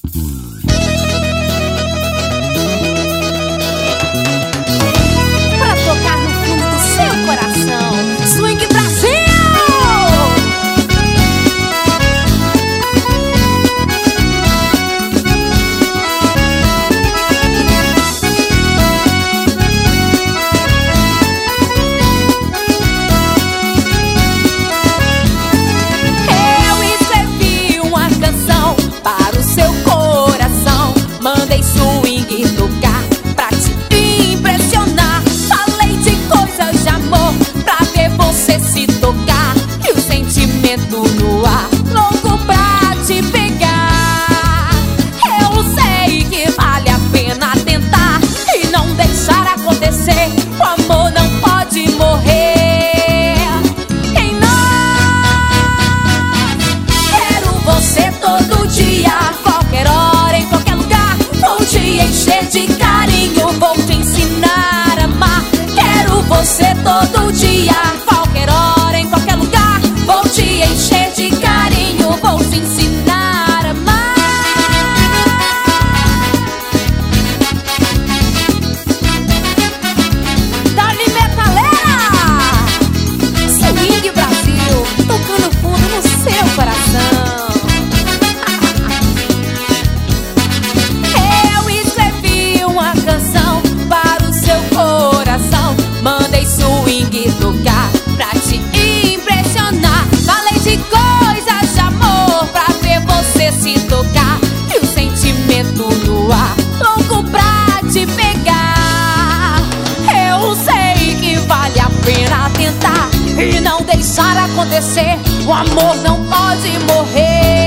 Pra tocar no fundo do seu coração, Swing Brasil! Eu escrevi uma canção para o seu coração. Mandei swing tocar pra te impressionar. Falei de coisas de amor pra ver você se tocar. E o sentimento no ar, louco pra te pegar. Eu sei que vale a pena tentar e não deixar acontecer. O amor não pode morrer em nós. Quero você todo dia, qualquer hora, em qualquer lugar. Vou te encher de carinho, vou te ensinar a amar. Quero você todo dia, qualquer hora, em qualquer lugar. Vou te encher de carinho, vou te ensinar a amar. Dali Metaleira! Swing Brasil, tocando fundo no seu coração. Eu escrevi uma canção para o seu coração. Mandei swing tocar pra te impressionar. Falei de coisas de amor pra ver você se tocar. E o sentimento no ar, louco pra te pegar. Eu sei que vale a pena tentar e não deixar acontecer. O amor não pode morrer